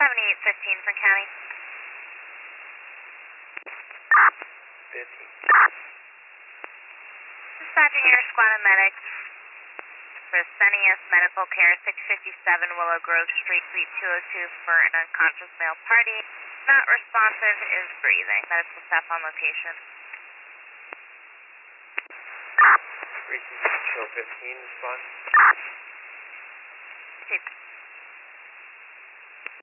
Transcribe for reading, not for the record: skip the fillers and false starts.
7815 from County. 15. Dispatching your squad of medics for Fresenius Medical Care, 657 Willow Grove Street, Suite 202 for an unconscious male party. Not responsive, is breathing. Medical staff on location. Show 15, respond. Okay.